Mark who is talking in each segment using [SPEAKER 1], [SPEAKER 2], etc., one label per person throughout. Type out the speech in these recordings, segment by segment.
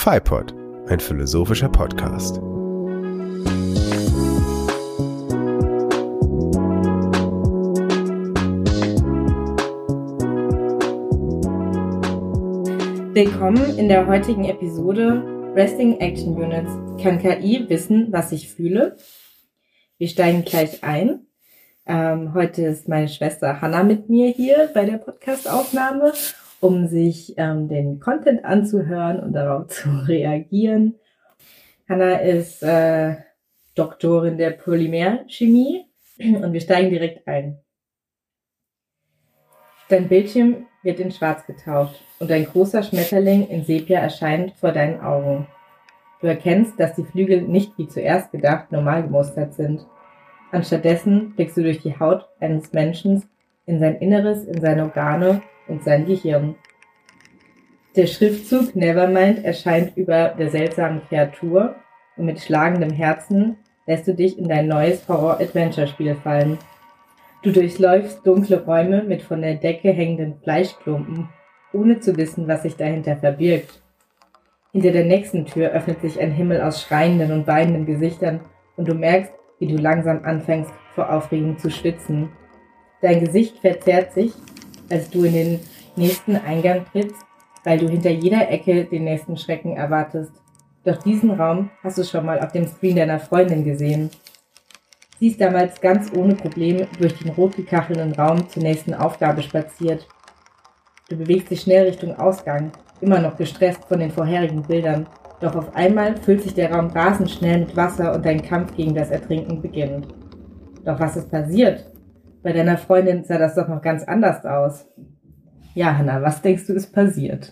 [SPEAKER 1] FIPOD, ein philosophischer Podcast.
[SPEAKER 2] Willkommen in der heutigen Episode Resting Action Units. Kann KI wissen, was ich fühle? Wir steigen gleich ein. Heute ist meine Schwester Hannah mit mir hier bei der Podcast-Aufnahme, um sich den Content anzuhören und darauf zu reagieren. Hannah ist Doktorin der Polymerchemie und wir steigen direkt ein. Dein Bildschirm wird in Schwarz getaucht und ein großer Schmetterling in Sepia erscheint vor deinen Augen. Du erkennst, dass die Flügel nicht wie zuerst gedacht normal gemustert sind. Anstattdessen blickst du durch die Haut eines Menschen in sein Inneres, in seine Organe und sein Gehirn. Der Schriftzug Nevermind erscheint über der seltsamen Kreatur und mit schlagendem Herzen lässt du dich in dein neues Horror-Adventure-Spiel fallen. Du durchläufst dunkle Räume mit von der Decke hängenden Fleischklumpen, ohne zu wissen, was sich dahinter verbirgt. Hinter der nächsten Tür öffnet sich ein Himmel aus schreienden und weinenden Gesichtern und du merkst, wie du langsam anfängst, vor Aufregung zu schwitzen. Dein Gesicht verzerrt sich, als du in den nächsten Eingang trittst, weil du hinter jeder Ecke den nächsten Schrecken erwartest. Doch diesen Raum hast du schon mal auf dem Screen deiner Freundin gesehen. Sie ist damals ganz ohne Probleme durch den rot gekachelten Raum zur nächsten Aufgabe spaziert. Du bewegst dich schnell Richtung Ausgang, immer noch gestresst von den vorherigen Bildern. Doch auf einmal füllt sich der Raum rasend schnell mit Wasser und dein Kampf gegen das Ertrinken beginnt. Doch was ist passiert? Bei deiner Freundin sah das doch noch ganz anders aus. Ja, Hannah, was denkst du ist passiert?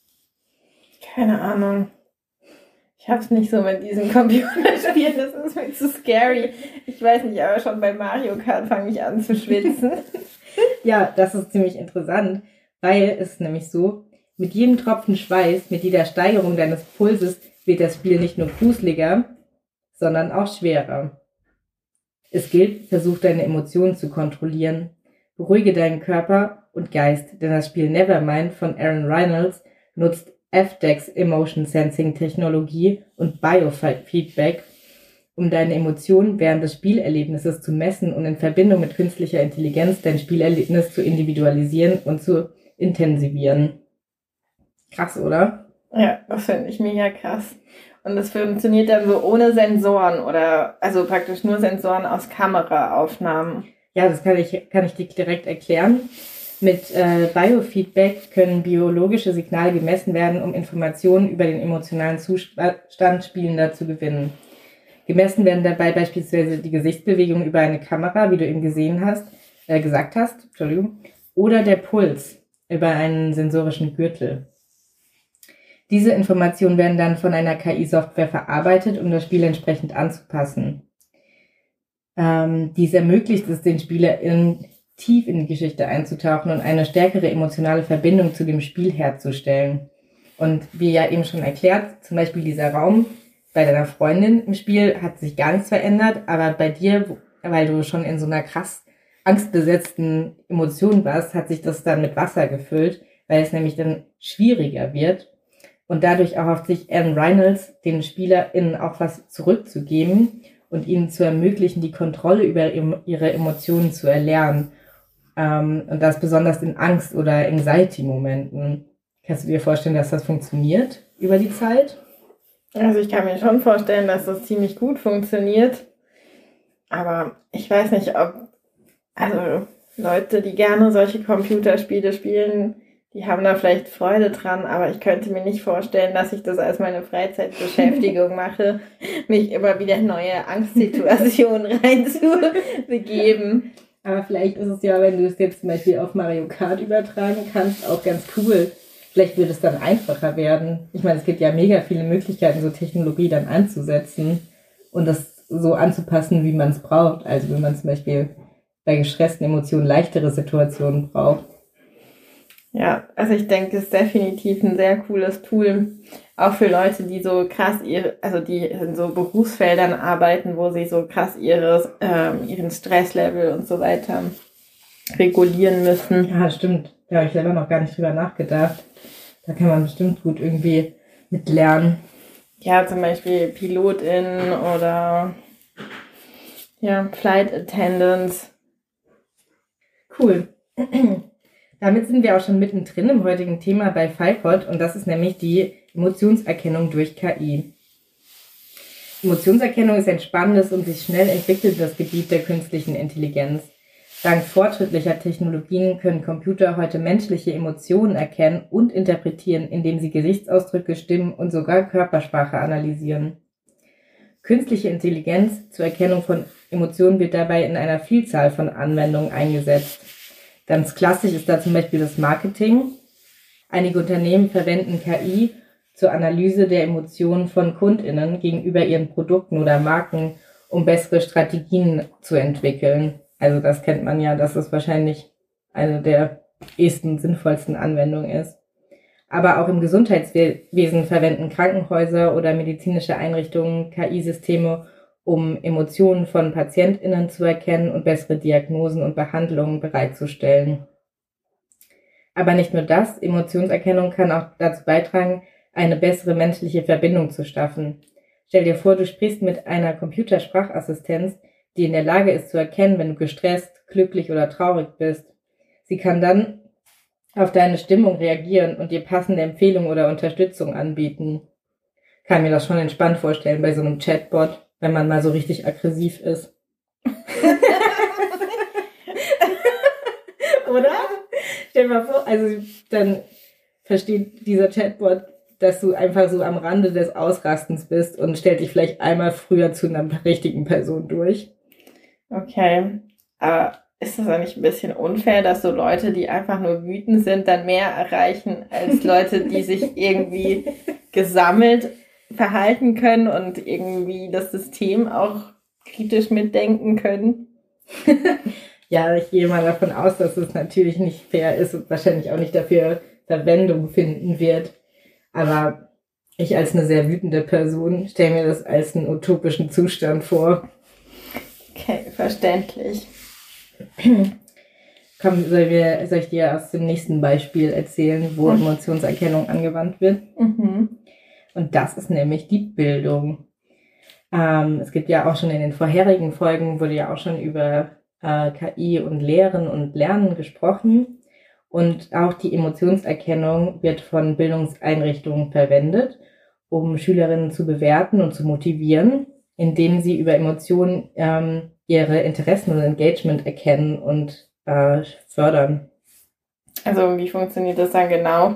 [SPEAKER 3] Keine Ahnung. Ich hab's nicht so mit diesen Computerspielen, das ist mir zu scary. Ich weiß nicht, aber schon bei Mario Kart fange ich an zu schwitzen.
[SPEAKER 2] Ja, das ist ziemlich interessant, weil es nämlich so, mit jedem Tropfen Schweiß, mit jeder Steigerung deines Pulses wird das Spiel nicht nur gruseliger, sondern auch schwerer. Es gilt, versuch deine Emotionen zu kontrollieren. Beruhige deinen Körper und Geist, denn das Spiel Nevermind von Aaron Reynolds nutzt FDEX Emotion Sensing Technologie und Biofeedback, um deine Emotionen während des Spielerlebnisses zu messen und in Verbindung mit künstlicher Intelligenz dein Spielerlebnis zu individualisieren und zu intensivieren. Krass, oder?
[SPEAKER 3] Ja, das finde ich mega krass. Und das funktioniert dann so ohne Sensoren oder also praktisch nur Sensoren aus Kameraaufnahmen.
[SPEAKER 2] Ja, das kann ich dir direkt erklären. Mit Biofeedback können biologische Signale gemessen werden, um Informationen über den emotionalen Zustand Spielender zu gewinnen. Gemessen werden dabei beispielsweise die Gesichtsbewegung über eine Kamera, wie du eben gesagt hast, oder der Puls über einen sensorischen Gürtel. Diese Informationen werden dann von einer KI-Software verarbeitet, um das Spiel entsprechend anzupassen. Dies ermöglicht es den SpielerInnen, tief in die Geschichte einzutauchen und eine stärkere emotionale Verbindung zu dem Spiel herzustellen. Und wie ja eben schon erklärt, zum Beispiel dieser Raum bei deiner Freundin im Spiel hat sich gar nichts verändert, aber bei dir, weil du schon in so einer krass angstbesetzten Emotion warst, hat sich das dann mit Wasser gefüllt, weil es nämlich dann schwieriger wird. Und dadurch erhofft sich Aaron Reynolds, den SpielerInnen auch was zurückzugeben und ihnen zu ermöglichen, die Kontrolle über ihre Emotionen zu erlernen. Und das besonders in Angst- oder Anxiety-Momenten. Kannst du dir vorstellen, dass das funktioniert über die Zeit?
[SPEAKER 3] Also ich kann mir schon vorstellen, dass das ziemlich gut funktioniert. Aber ich weiß nicht, also Leute, die gerne solche Computerspiele spielen, die haben da vielleicht Freude dran, aber ich könnte mir nicht vorstellen, dass ich das als meine Freizeitbeschäftigung mache, mich immer wieder in neue Angstsituationen reinzubegeben.
[SPEAKER 2] Aber vielleicht ist es ja, wenn du es jetzt zum Beispiel auf Mario Kart übertragen kannst, auch ganz cool. Vielleicht wird es dann einfacher werden. Ich meine, es gibt ja mega viele Möglichkeiten, so Technologie dann anzusetzen und das so anzupassen, wie man es braucht. Also wenn man zum Beispiel bei gestressten Emotionen leichtere Situationen braucht.
[SPEAKER 3] Ja, also ich denke, es ist definitiv ein sehr cooles Tool, auch für Leute, die so krass die in so Berufsfeldern arbeiten, wo sie so krass ihren Stresslevel und so weiter regulieren müssen.
[SPEAKER 2] Ja, stimmt. Da habe ich selber noch gar nicht drüber nachgedacht. Da kann man bestimmt gut irgendwie mit Lernen?
[SPEAKER 3] Ja, zum Beispiel PilotInnen oder ja, Flight Attendants.
[SPEAKER 2] Cool. Damit sind wir auch schon mittendrin im heutigen Thema bei FIPOD und das ist nämlich die Emotionserkennung durch KI. Emotionserkennung ist ein spannendes und sich schnell entwickelndes Gebiet der künstlichen Intelligenz. Dank fortschrittlicher Technologien können Computer heute menschliche Emotionen erkennen und interpretieren, indem sie Gesichtsausdrücke, Stimmen und sogar Körpersprache analysieren. Künstliche Intelligenz zur Erkennung von Emotionen wird dabei in einer Vielzahl von Anwendungen eingesetzt. Ganz klassisch ist da zum Beispiel das Marketing. Einige Unternehmen verwenden KI zur Analyse der Emotionen von KundInnen gegenüber ihren Produkten oder Marken, um bessere Strategien zu entwickeln. Also das kennt man ja, dass es wahrscheinlich eine der sinnvollsten Anwendungen ist. Aber auch im Gesundheitswesen verwenden Krankenhäuser oder medizinische Einrichtungen KI-Systeme, um Emotionen von PatientInnen zu erkennen und bessere Diagnosen und Behandlungen bereitzustellen. Aber nicht nur das, Emotionserkennung kann auch dazu beitragen, eine bessere menschliche Verbindung zu schaffen. Stell dir vor, du sprichst mit einer Computersprachassistenz, die in der Lage ist zu erkennen, wenn du gestresst, glücklich oder traurig bist. Sie kann dann auf deine Stimmung reagieren und dir passende Empfehlungen oder Unterstützung anbieten. Kann mir das schon entspannt vorstellen bei so einem Chatbot, wenn man mal so richtig aggressiv ist. Oder? Stell dir mal vor, also dann versteht dieser Chatbot, dass du einfach so am Rande des Ausrastens bist und stellt dich vielleicht einmal früher zu einer richtigen Person durch.
[SPEAKER 3] Okay, aber ist das eigentlich ein bisschen unfair, dass so Leute, die einfach nur wütend sind, dann mehr erreichen als Leute, die sich irgendwie gesammelt verhalten können und irgendwie das System auch kritisch mitdenken können?
[SPEAKER 2] Ja, ich gehe mal davon aus, dass es natürlich nicht fair ist und wahrscheinlich auch nicht dafür Verwendung finden wird. Aber ich als eine sehr wütende Person stelle mir das als einen utopischen Zustand vor.
[SPEAKER 3] Okay, verständlich.
[SPEAKER 2] Komm, soll ich dir aus dem nächsten Beispiel erzählen, wo Emotionserkennung angewandt wird?
[SPEAKER 3] Mhm.
[SPEAKER 2] Und das ist nämlich die Bildung. Es gibt ja auch schon in den vorherigen Folgen, wurde ja auch schon über KI und Lehren und Lernen gesprochen. Und auch die Emotionserkennung wird von Bildungseinrichtungen verwendet, um Schülerinnen zu bewerten und zu motivieren, indem sie über Emotionen ihre Interessen und Engagement erkennen und fördern.
[SPEAKER 3] Also wie funktioniert das dann genau?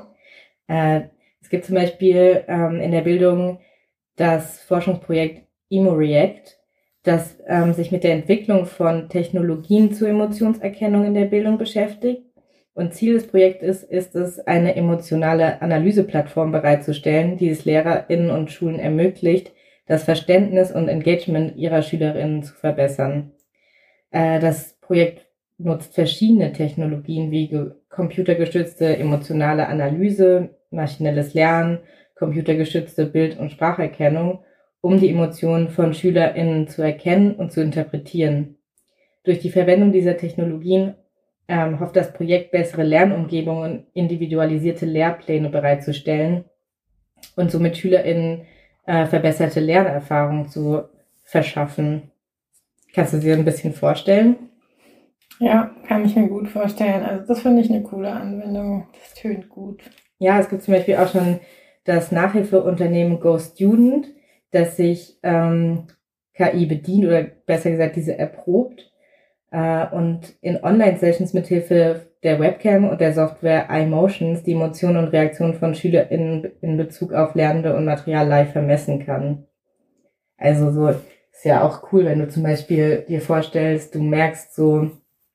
[SPEAKER 2] Es gibt zum Beispiel in der Bildung das Forschungsprojekt EmoReact, das sich mit der Entwicklung von Technologien zur Emotionserkennung in der Bildung beschäftigt. Und Ziel des Projektes ist es, eine emotionale Analyseplattform bereitzustellen, die es LehrerInnen und Schulen ermöglicht, das Verständnis und Engagement ihrer SchülerInnen zu verbessern. Das Projekt nutzt verschiedene Technologien wie computergestützte emotionale Analyse, maschinelles Lernen, computergestützte Bild- und Spracherkennung, um die Emotionen von SchülerInnen zu erkennen und zu interpretieren. Durch die Verwendung dieser Technologien hofft das Projekt, bessere Lernumgebungen und individualisierte Lehrpläne bereitzustellen und somit SchülerInnen verbesserte Lernerfahrungen zu verschaffen. Kannst du dir ein bisschen vorstellen?
[SPEAKER 3] Ja, kann ich mir gut vorstellen. Also das finde ich eine coole Anwendung. Das tönt gut.
[SPEAKER 2] Ja, es gibt zum Beispiel auch schon das Nachhilfeunternehmen GoStudent, das sich KI bedient oder besser gesagt diese erprobt und in Online-Sessions mithilfe der Webcam und der Software iMotions die Emotionen und Reaktionen von SchülerInnen in Bezug auf Lernende und Material live vermessen kann. Also so ist ja auch cool, wenn du zum Beispiel dir vorstellst, du merkst so,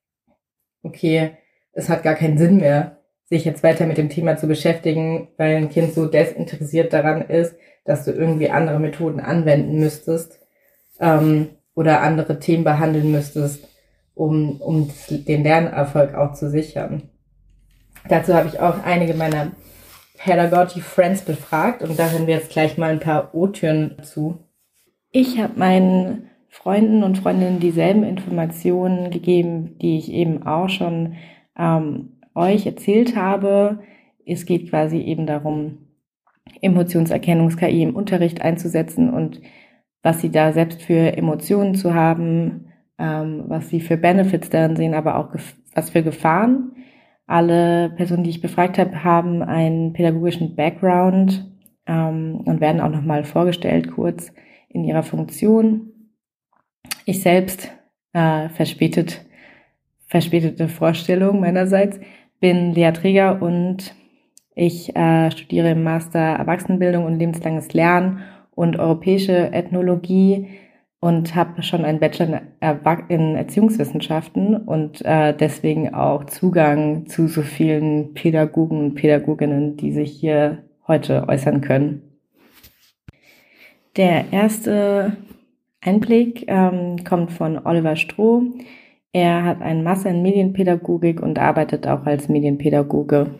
[SPEAKER 2] okay, es hat gar keinen Sinn mehr, sich jetzt weiter mit dem Thema zu beschäftigen, weil ein Kind so desinteressiert daran ist, dass du irgendwie andere Methoden anwenden müsstest oder andere Themen behandeln müsstest, um den Lernerfolg auch zu sichern. Dazu habe ich auch einige meiner Pedagogy Friends befragt und da hören wir jetzt gleich mal ein paar O-Töne zu. Ich habe meinen Freunden und Freundinnen dieselben Informationen gegeben, die ich eben auch schon euch erzählt habe. Es geht quasi eben darum, Emotionserkennungs-KI im Unterricht einzusetzen und was sie da selbst für Emotionen zu haben, was sie für Benefits darin sehen, aber auch was für Gefahren. Alle Personen, die ich befragt habe, haben einen pädagogischen Background und werden auch nochmal vorgestellt, kurz in ihrer Funktion. Ich selbst, verspätete Vorstellung meinerseits, bin Lea Träger und ich studiere im Master Erwachsenenbildung und lebenslanges Lernen und europäische Ethnologie und habe schon einen Bachelor in Erziehungswissenschaften und deswegen auch Zugang zu so vielen Pädagogen und Pädagoginnen, die sich hier heute äußern können. Der erste Einblick kommt von Oliver Stroh. Er hat einen Master in Medienpädagogik und arbeitet auch als Medienpädagoge.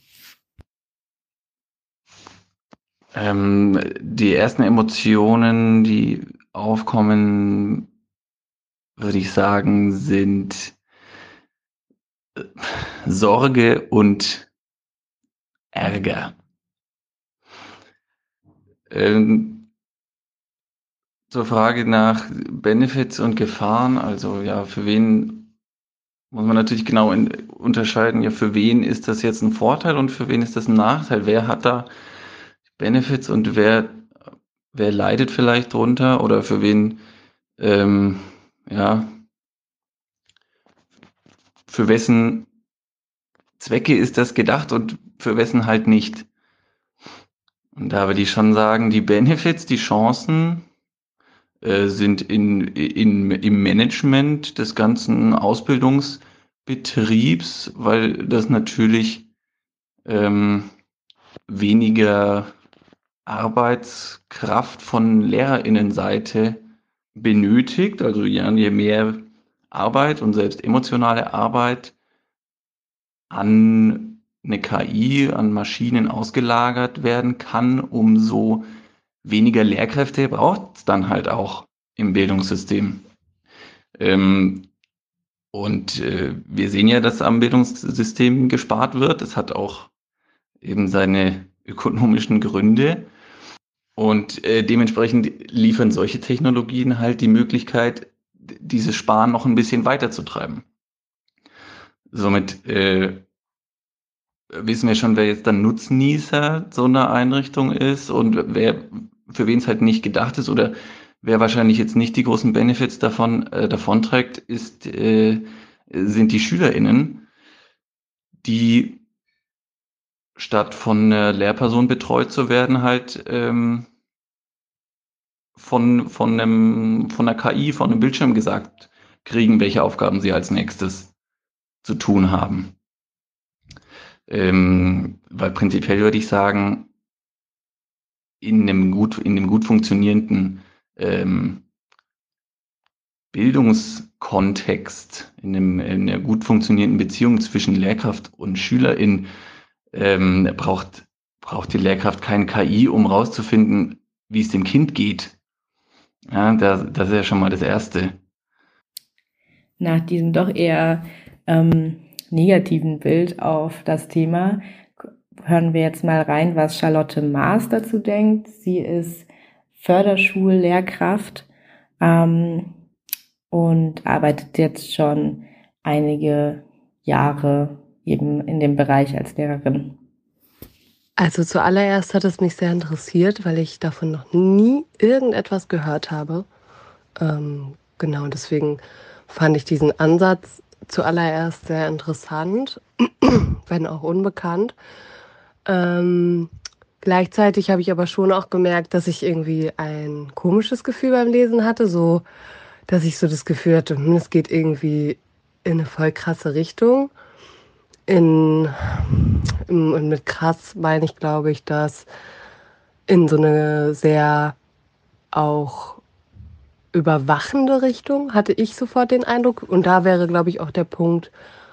[SPEAKER 4] Die ersten Emotionen, die aufkommen, würde ich sagen, sind Sorge und Ärger. Zur Frage nach Benefits und Gefahren, also ja, für wen muss man natürlich genau unterscheiden, ja, für wen ist das jetzt ein Vorteil und für wen ist das ein Nachteil? Wer hat da Benefits und wer leidet vielleicht drunter oder für wen, ja, für wessen Zwecke ist das gedacht und für wessen halt nicht. Und da würde ich schon sagen, die Benefits, die Chancen sind im Management des ganzen Ausbildungsbetriebs, weil das natürlich weniger Arbeitskraft von LehrerInnenseite benötigt, also je mehr Arbeit und selbst emotionale Arbeit an eine KI, an Maschinen ausgelagert werden kann, umso weniger Lehrkräfte braucht es dann halt auch im Bildungssystem. Wir sehen ja, dass am Bildungssystem gespart wird. Das hat auch eben seine ökonomischen Gründe. Und dementsprechend liefern solche Technologien halt die Möglichkeit, dieses Sparen noch ein bisschen weiterzutreiben. Somit wissen wir schon, wer jetzt dann Nutznießer so einer Einrichtung ist und für wen es halt nicht gedacht ist oder wer wahrscheinlich jetzt nicht die großen Benefits davonträgt, sind die SchülerInnen, die statt von einer Lehrperson betreut zu werden, halt von einer KI, von einem Bildschirm gesagt kriegen, welche Aufgaben sie als nächstes zu tun haben. Weil prinzipiell würde ich sagen, in einem gut funktionierenden Bildungskontext, in einer gut funktionierenden Beziehung zwischen Lehrkraft und Schülerin, braucht die Lehrkraft keine KI, um rauszufinden, wie es dem Kind geht. Ja, das ist ja schon mal das Erste.
[SPEAKER 2] Nach diesem doch eher negativen Bild auf das Thema hören wir jetzt mal rein, was Charlotte Maas dazu denkt. Sie ist Förderschullehrkraft und arbeitet jetzt schon einige Jahre eben in dem Bereich als Lehrerin.
[SPEAKER 5] Also zuallererst hat es mich sehr interessiert, weil ich davon noch nie irgendetwas gehört habe. Genau, deswegen fand ich diesen Ansatz zuallererst sehr interessant, wenn auch unbekannt. Gleichzeitig habe ich aber schon auch gemerkt, dass ich irgendwie ein komisches Gefühl beim Lesen hatte, so dass ich so das Gefühl hatte, es geht irgendwie in eine voll krasse Richtung. Und mit krass meine ich, glaube ich, dass in so eine sehr auch überwachende Richtung hatte ich sofort den Eindruck. Und da wäre, glaube ich, auch der Punkt,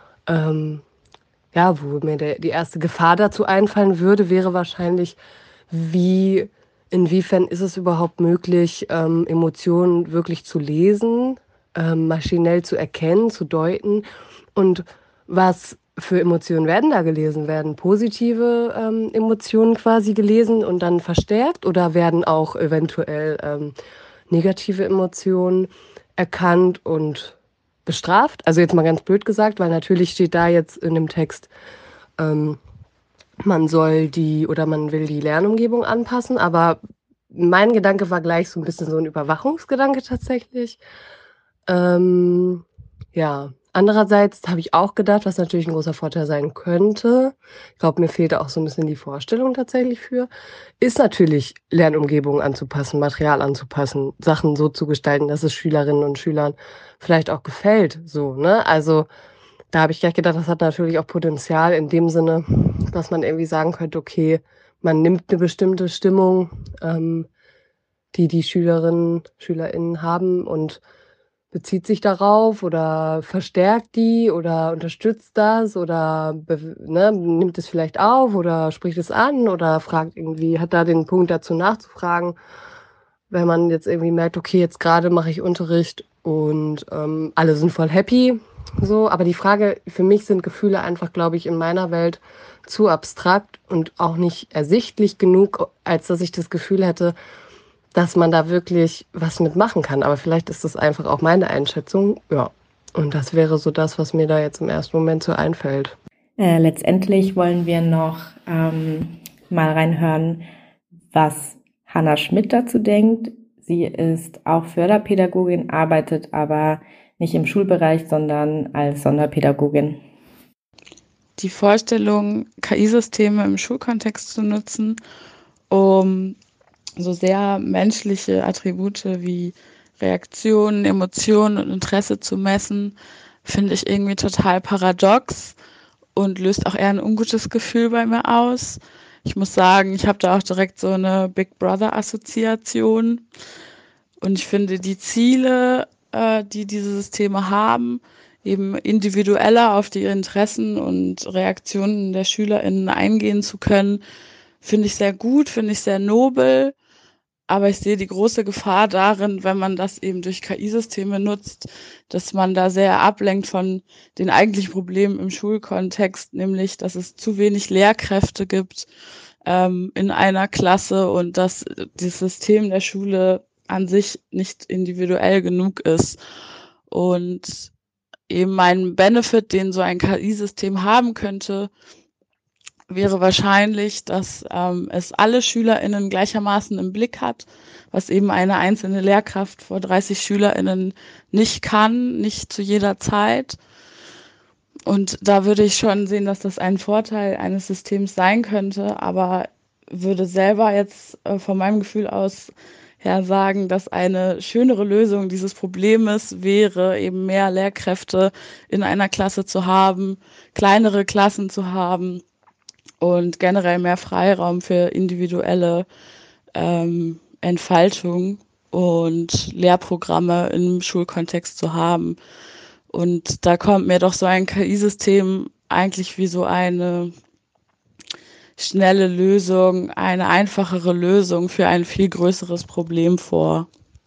[SPEAKER 5] wo mir die erste Gefahr dazu einfallen würde, wäre wahrscheinlich, inwiefern ist es überhaupt möglich, Emotionen wirklich zu lesen, maschinell zu erkennen, zu deuten und was für Emotionen werden da gelesen? Werden positive Emotionen quasi gelesen und dann verstärkt oder werden auch eventuell negative Emotionen erkannt und bestraft? Also jetzt mal ganz blöd gesagt, weil natürlich steht da jetzt in dem Text, ähm, man will die Lernumgebung anpassen, aber mein Gedanke war gleich so ein bisschen so ein Überwachungsgedanke tatsächlich. Ja, andererseits habe ich auch gedacht, was natürlich ein großer Vorteil sein könnte, ich glaube, mir fehlt da auch so ein bisschen die Vorstellung tatsächlich für, ist natürlich Lernumgebungen anzupassen, Material anzupassen, Sachen so zu gestalten, dass es Schülerinnen und Schülern vielleicht auch gefällt, so, ne? Also, da habe ich gleich gedacht, das hat natürlich auch Potenzial in dem Sinne, dass man irgendwie sagen könnte, okay, man nimmt eine bestimmte Stimmung, ähm, die die SchülerInnen haben und bezieht sich darauf oder verstärkt die oder unterstützt das oder nimmt es vielleicht auf oder spricht es an oder fragt irgendwie, hat da den Punkt dazu nachzufragen, wenn man jetzt irgendwie merkt, okay, jetzt gerade mache ich Unterricht und alle sind voll happy. So, aber die Frage, für mich sind Gefühle einfach, glaube ich, in meiner Welt zu abstrakt und auch nicht ersichtlich genug, als dass ich das Gefühl hätte, dass man da wirklich was mitmachen kann. Aber vielleicht ist das einfach auch meine Einschätzung. Ja. Und das wäre so das, was mir da jetzt im ersten Moment so einfällt.
[SPEAKER 2] Letztendlich wollen wir noch mal reinhören, was Hanna Schmidt dazu denkt. Sie ist auch Förderpädagogin, arbeitet aber nicht im Schulbereich, sondern als Sonderpädagogin.
[SPEAKER 6] Die Vorstellung, KI-Systeme im Schulkontext zu nutzen, um so sehr menschliche Attribute wie Reaktionen, Emotionen und Interesse zu messen, finde ich irgendwie total paradox und löst auch eher ein ungutes Gefühl bei mir aus. Ich muss sagen, ich habe da auch direkt so eine Big Brother-Assoziation. Und ich finde die Ziele, die diese Systeme haben, eben individueller auf die Interessen und Reaktionen der SchülerInnen eingehen zu können, finde ich sehr gut, finde ich sehr nobel. Aber ich sehe die große Gefahr darin, wenn man das eben durch KI-Systeme nutzt, dass man da sehr ablenkt von den eigentlichen Problemen im Schulkontext, nämlich, dass es zu wenig Lehrkräfte gibt in einer Klasse und dass das System der Schule an sich nicht individuell genug ist. Und eben ein Benefit, den so ein KI-System haben könnte, wäre wahrscheinlich, dass es alle SchülerInnen gleichermaßen im Blick hat, was eben eine einzelne Lehrkraft vor 30 SchülerInnen nicht kann, nicht zu jeder Zeit. Und da würde ich schon sehen, dass das ein Vorteil eines Systems sein könnte, aber würde selber jetzt von meinem Gefühl aus her sagen, dass eine schönere Lösung dieses Problems wäre, eben mehr Lehrkräfte in einer Klasse zu haben, kleinere Klassen zu haben und generell mehr Freiraum für individuelle Entfaltung und Lehrprogramme im Schulkontext zu haben. Und da kommt mir doch so ein KI-System eigentlich wie so eine schnelle Lösung, eine einfachere Lösung für ein viel größeres Problem vor.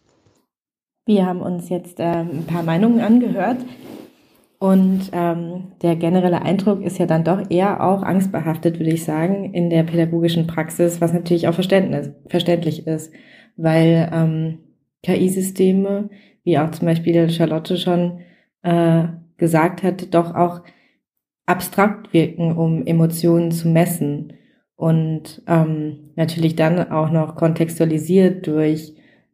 [SPEAKER 2] Wir haben uns jetzt ein paar Meinungen angehört und der generelle Eindruck ist ja dann doch eher auch angstbehaftet, würde ich sagen, in der pädagogischen Praxis, was natürlich auch verständlich ist, weil KI-Systeme, wie auch zum Beispiel Charlotte schon gesagt hat, doch auch abstrakt wirken, um Emotionen zu messen und natürlich dann auch noch kontextualisiert durch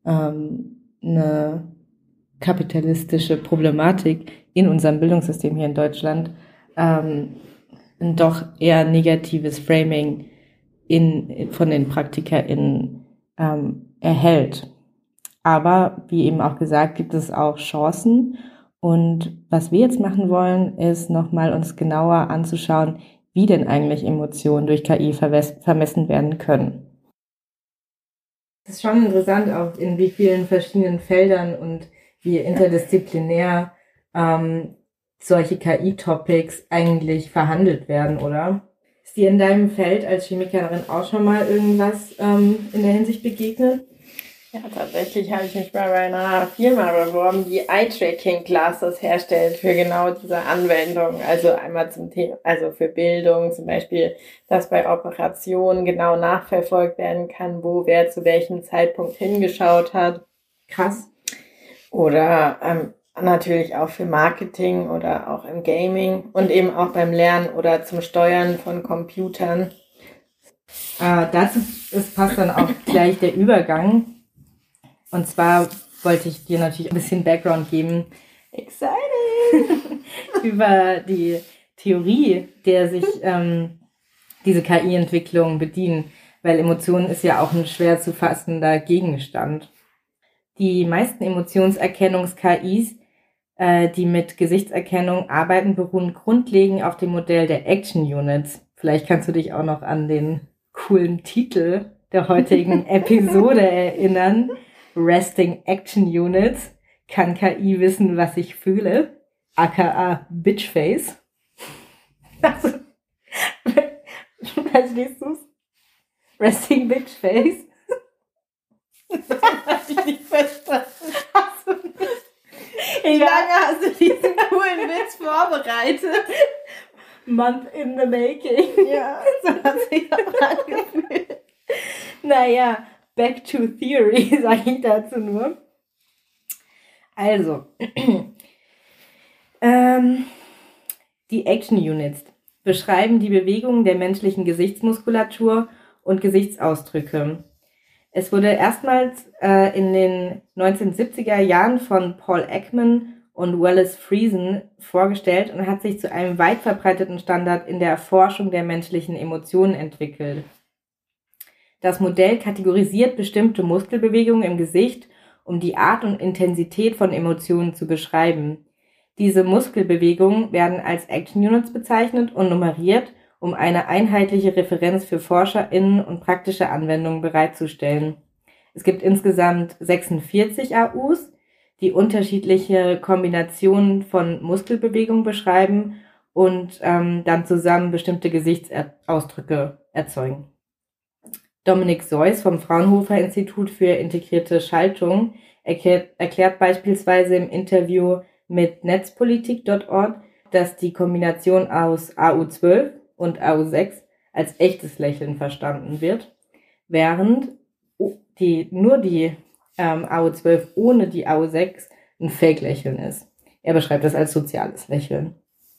[SPEAKER 2] eine kapitalistische Problematik in unserem Bildungssystem hier in Deutschland ein doch eher negatives Framing von den PraktikerInnen erhält. Aber wie eben auch gesagt, gibt es auch Chancen. Und was wir jetzt machen wollen, ist nochmal uns genauer anzuschauen, wie denn eigentlich Emotionen durch KI vermessen werden können. Es ist schon interessant, auch in wie vielen verschiedenen Feldern und wie interdisziplinär solche KI-Topics eigentlich verhandelt werden, oder? Ist dir in deinem Feld als Chemikerin auch schon mal irgendwas in der Hinsicht begegnet?
[SPEAKER 3] Ja, tatsächlich habe ich mich mal bei einer Firma beworben, die Eye-Tracking-Glasses herstellt für genau diese Anwendung. Also einmal zum Thema, also für Bildung, zum Beispiel, dass bei Operationen genau nachverfolgt werden kann, wo wer zu welchem Zeitpunkt hingeschaut hat.
[SPEAKER 2] Krass.
[SPEAKER 3] Oder natürlich auch für Marketing oder auch im Gaming und eben auch beim Lernen oder zum Steuern von Computern.
[SPEAKER 2] Dazu passt dann auch gleich der Übergang. Und zwar wollte ich dir natürlich ein bisschen Background geben.
[SPEAKER 3] Exciting!
[SPEAKER 2] Über die Theorie, der sich diese KI-Entwicklung bedienen. Weil Emotionen ist ja auch ein schwer zu fassender Gegenstand. Die meisten Emotionserkennungs-KIs, die mit Gesichtserkennung arbeiten, beruhen grundlegend auf dem Modell der Action Units. Vielleicht kannst du dich auch noch an den coolen Titel der heutigen Episode erinnern. Resting Action Units. Kann KI wissen, was ich fühle? AKA Bitchface. Also, verstehst du's? Resting Bitchface.
[SPEAKER 3] Hab ich nicht verstanden.
[SPEAKER 2] Hast du nicht?
[SPEAKER 3] Wie lange hast du diesen coolen Witz vorbereitet?
[SPEAKER 2] Month in the making.
[SPEAKER 3] Ja, so hat sich das angefühlt.
[SPEAKER 2] Naja, back to theory, sage ich dazu nur. Also, die Action Units beschreiben die Bewegungen der menschlichen Gesichtsmuskulatur und Gesichtsausdrücke. Es wurde erstmals in den 1970er Jahren von Paul Ekman und Wallace Friesen vorgestellt und hat sich zu einem weit verbreiteten Standard in der Erforschung der menschlichen Emotionen entwickelt. Das Modell kategorisiert bestimmte Muskelbewegungen im Gesicht, um die Art und Intensität von Emotionen zu beschreiben. Diese Muskelbewegungen werden als Action Units bezeichnet und nummeriert, um eine einheitliche Referenz für ForscherInnen und praktische Anwendungen bereitzustellen. Es gibt insgesamt 46 AUs, die unterschiedliche Kombinationen von Muskelbewegungen beschreiben und dann zusammen bestimmte Gesichtsausdrücke erzeugen. Dominik Seuss vom Fraunhofer Institut für integrierte Schaltung erklärt beispielsweise im Interview mit netzpolitik.org, dass die Kombination aus AU12 und AU6 als echtes Lächeln verstanden wird, während nur die AU12 ohne die AU6 ein Fake-Lächeln ist. Er beschreibt das als soziales Lächeln.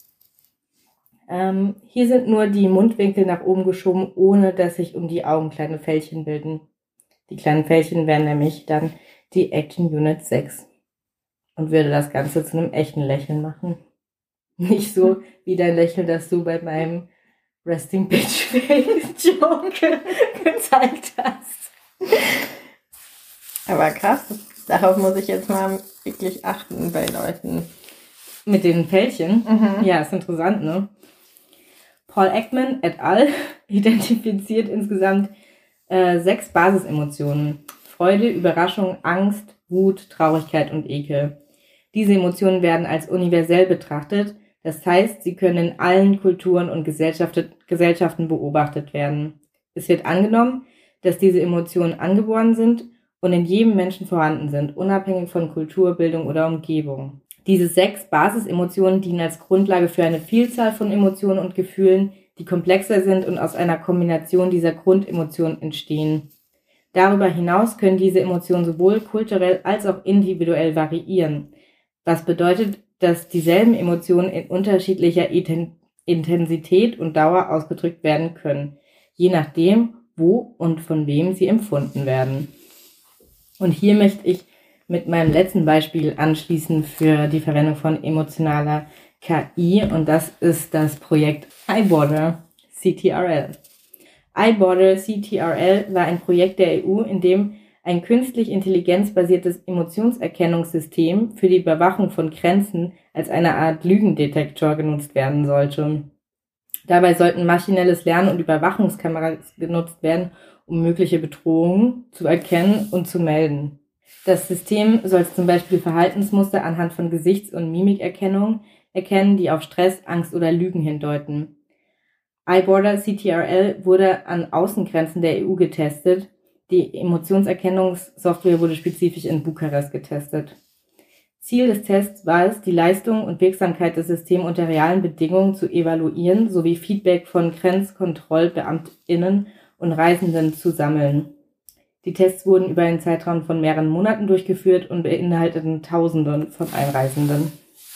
[SPEAKER 2] Hier sind nur die Mundwinkel nach oben geschoben, ohne dass sich um die Augen kleine Fältchen bilden. Die kleinen Fältchen wären nämlich dann die Action Unit 6 und würde das Ganze zu einem echten Lächeln machen. Nicht so wie dein Lächeln, das du bei meinem Resting Bitch Face Joke gezeigt hast.
[SPEAKER 3] Aber krass, darauf muss ich jetzt mal wirklich achten bei Leuten.
[SPEAKER 2] Mit den Fältchen?
[SPEAKER 3] Mhm.
[SPEAKER 2] Ja, ist interessant, ne? Paul Ekman et al. Identifiziert insgesamt 6 Basisemotionen. Freude, Überraschung, Angst, Wut, Traurigkeit und Ekel. Diese Emotionen werden als universell betrachtet, das heißt, sie können in allen Kulturen und Gesellschaften beobachtet werden. Es wird angenommen, dass diese Emotionen angeboren sind und in jedem Menschen vorhanden sind, unabhängig von Kultur, Bildung oder Umgebung. Diese 6 Basisemotionen dienen als Grundlage für eine Vielzahl von Emotionen und Gefühlen, die komplexer sind und aus einer Kombination dieser Grundemotionen entstehen. Darüber hinaus können diese Emotionen sowohl kulturell als auch individuell variieren, was bedeutet, dass dieselben Emotionen in unterschiedlicher Intensität und Dauer ausgedrückt werden können, je nachdem, wo und von wem sie empfunden werden. Und hier möchte ich mit meinem letzten Beispiel anschließen für die Verwendung von emotionaler KI, und das ist das Projekt iBorder CTRL. iBorder CTRL war ein Projekt der EU, in dem ein künstlich intelligenzbasiertes Emotionserkennungssystem für die Überwachung von Grenzen als eine Art Lügendetektor genutzt werden sollte. Dabei sollten maschinelles Lernen und Überwachungskameras genutzt werden, um mögliche Bedrohungen zu erkennen und zu melden. Das System soll zum Beispiel Verhaltensmuster anhand von Gesichts- und Mimikerkennung erkennen, die auf Stress, Angst oder Lügen hindeuten. iBorder CTRL wurde an Außengrenzen der EU getestet, Die Emotionserkennungssoftware wurde spezifisch in Bukarest getestet. Ziel des Tests war es, die Leistung und Wirksamkeit des Systems unter realen Bedingungen zu evaluieren sowie Feedback von GrenzkontrollbeamtInnen und Reisenden zu sammeln. Die Tests wurden über einen Zeitraum von mehreren Monaten durchgeführt und beinhalteten Tausenden von Einreisenden.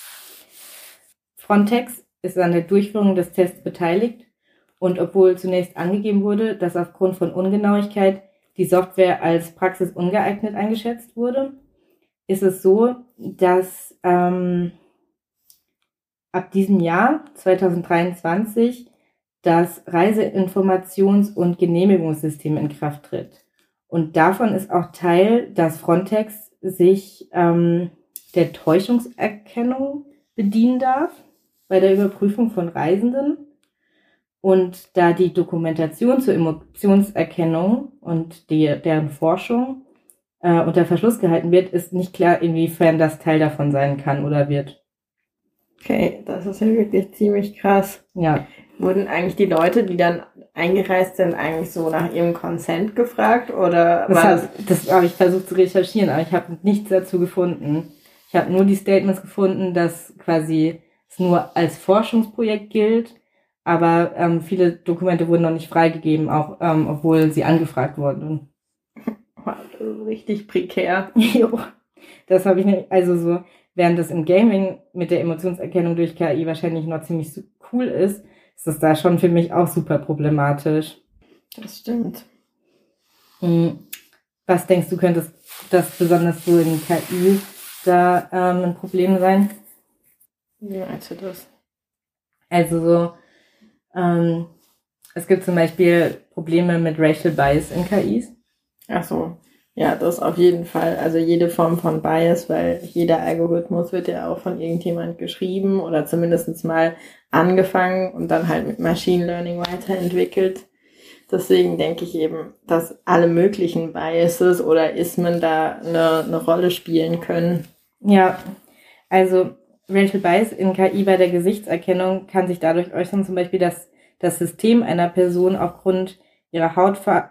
[SPEAKER 2] Frontex ist an der Durchführung des Tests beteiligt und obwohl zunächst angegeben wurde, dass aufgrund von Ungenauigkeit die Software als praxisungeeignet eingeschätzt wurde, ist es so, dass ab diesem Jahr, 2023, das Reiseinformations- und Genehmigungssystem in Kraft tritt. Und davon ist auch Teil, dass Frontex sich der Täuschungserkennung bedienen darf bei der Überprüfung von Reisenden. Und da die Dokumentation zur Emotionserkennung und deren Forschung unter Verschluss gehalten wird, ist nicht klar, inwiefern das Teil davon sein kann oder wird.
[SPEAKER 3] Okay, das ist ja wirklich ziemlich krass.
[SPEAKER 2] Ja.
[SPEAKER 3] Wurden eigentlich die Leute, die dann eingereist sind, eigentlich so nach ihrem Consent gefragt? Oder
[SPEAKER 2] das habe ich versucht zu recherchieren, aber ich habe nichts dazu gefunden. Ich habe nur die Statements gefunden, dass quasi es nur als Forschungsprojekt gilt, aber viele Dokumente wurden noch nicht freigegeben, auch obwohl sie angefragt wurden.
[SPEAKER 3] Das ist richtig prekär.
[SPEAKER 2] Jo, das habe ich nicht, also so, während das im Gaming mit der Emotionserkennung durch KI wahrscheinlich noch ziemlich cool ist das da schon für mich auch super problematisch.
[SPEAKER 3] Das stimmt.
[SPEAKER 2] Was denkst du, könnte das besonders so in KI da ein Problem sein?
[SPEAKER 3] Wie meinst du das?
[SPEAKER 2] Also so, es gibt zum Beispiel Probleme mit Racial Bias in KIs.
[SPEAKER 3] Ach so, ja, das auf jeden Fall. Also jede Form von Bias, weil jeder Algorithmus wird ja auch von irgendjemand geschrieben oder zumindest mal angefangen und dann halt mit Machine Learning weiterentwickelt. Deswegen denke ich eben, dass alle möglichen Biases oder Ismen da eine Rolle spielen können.
[SPEAKER 2] Ja, also Racial Bias in KI bei der Gesichtserkennung kann sich dadurch äußern, zum Beispiel, dass das System einer Person aufgrund ihrer Hautfarbe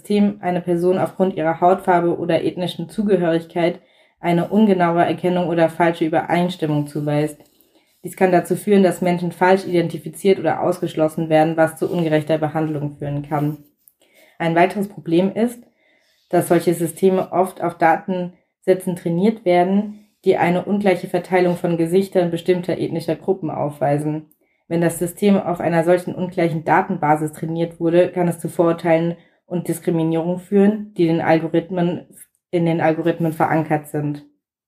[SPEAKER 2] oder ethnischen Zugehörigkeit eine ungenaue Erkennung oder falsche Übereinstimmung zuweist. Dies kann dazu führen, dass Menschen falsch identifiziert oder ausgeschlossen werden, was zu ungerechter Behandlung führen kann. Ein weiteres Problem ist, dass solche Systeme oft auf Datensätzen trainiert werden, die eine ungleiche Verteilung von Gesichtern bestimmter ethnischer Gruppen aufweisen. Wenn das System auf einer solchen ungleichen Datenbasis trainiert wurde, kann es zu Vorurteilen und Diskriminierung führen, die in den Algorithmen verankert sind.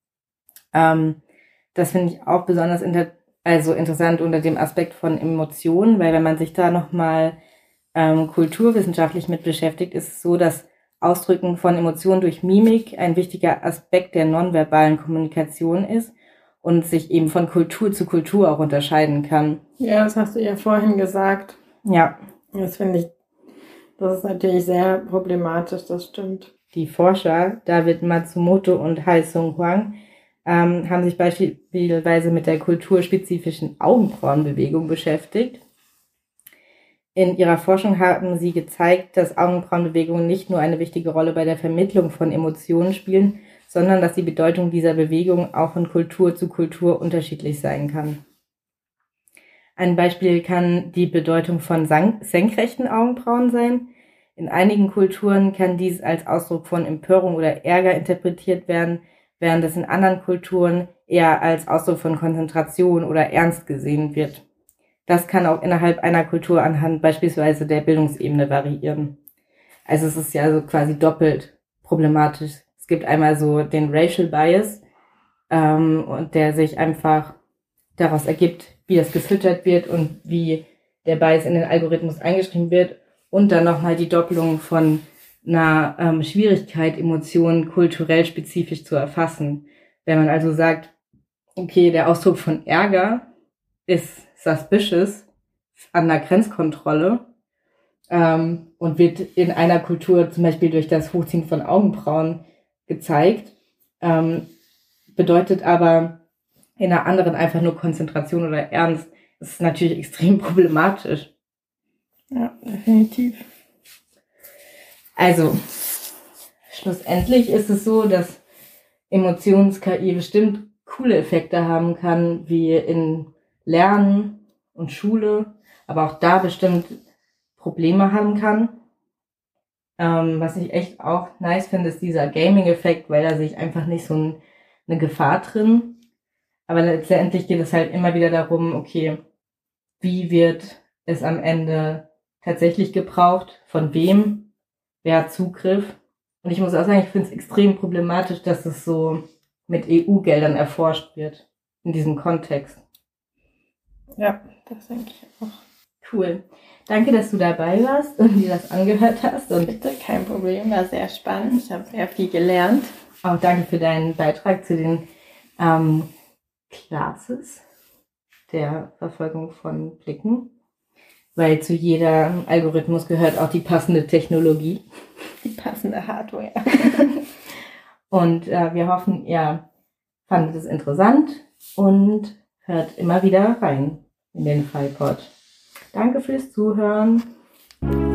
[SPEAKER 2] Das finde ich auch besonders interessant unter dem Aspekt von Emotionen, weil wenn man sich da nochmal kulturwissenschaftlich mit beschäftigt, ist es so, dass Ausdrücken von Emotionen durch Mimik ein wichtiger Aspekt der nonverbalen Kommunikation ist und sich eben von Kultur zu Kultur auch unterscheiden kann.
[SPEAKER 3] Ja, das hast du ja vorhin gesagt.
[SPEAKER 2] Ja.
[SPEAKER 3] Das ist natürlich sehr problematisch, das stimmt.
[SPEAKER 2] Die Forscher David Matsumoto und Hai-Sung Huang haben sich beispielsweise mit der kulturspezifischen Augenbrauenbewegung beschäftigt. In ihrer Forschung haben sie gezeigt, dass Augenbrauenbewegungen nicht nur eine wichtige Rolle bei der Vermittlung von Emotionen spielen, sondern dass die Bedeutung dieser Bewegung auch von Kultur zu Kultur unterschiedlich sein kann. Ein Beispiel kann die Bedeutung von senkrechten Augenbrauen sein. In einigen Kulturen kann dies als Ausdruck von Empörung oder Ärger interpretiert werden, während es in anderen Kulturen eher als Ausdruck von Konzentration oder Ernst gesehen wird. Das kann auch innerhalb einer Kultur anhand beispielsweise der Bildungsebene variieren. Also es ist ja so quasi doppelt problematisch. Es gibt einmal so den Racial Bias, und der sich einfach daraus ergibt, wie das gefüttert wird und wie der Bias in den Algorithmus eingeschrieben wird. Und dann nochmal die Doppelung von einer Schwierigkeit, Emotionen kulturell spezifisch zu erfassen. Wenn man also sagt, okay, der Ausdruck von Ärger ist suspicious an der Grenzkontrolle und wird in einer Kultur zum Beispiel durch das Hochziehen von Augenbrauen gezeigt, bedeutet aber in einer anderen einfach nur Konzentration oder Ernst. Das ist natürlich extrem problematisch.
[SPEAKER 3] Ja, definitiv.
[SPEAKER 2] Also, schlussendlich ist es so, dass Emotions-KI bestimmt coole Effekte haben kann, wie in Lernen und Schule, aber auch da bestimmt Probleme haben kann. Was ich echt auch nice finde, ist dieser Gaming-Effekt, weil da sehe ich einfach nicht so eine Gefahr drin. Aber letztendlich geht es halt immer wieder darum, okay, wie wird es am Ende tatsächlich gebraucht, von wem, wer hat Zugriff. Und ich muss auch sagen, ich finde es extrem problematisch, dass es so mit EU-Geldern erforscht wird, in diesem Kontext.
[SPEAKER 3] Ja, das denke ich auch.
[SPEAKER 2] Cool. Danke, dass du dabei warst und dir das angehört hast. Und
[SPEAKER 3] Bitte, kein Problem, war sehr spannend. Ich habe sehr viel gelernt.
[SPEAKER 2] auch danke für deinen Beitrag zu den Classes der Verfolgung von Blicken. Weil zu jeder Algorithmus gehört auch die passende Technologie.
[SPEAKER 3] Die passende Hardware.
[SPEAKER 2] Und wir hoffen, ihr fandet es interessant und hört immer wieder rein in den FiPod. Danke fürs Zuhören.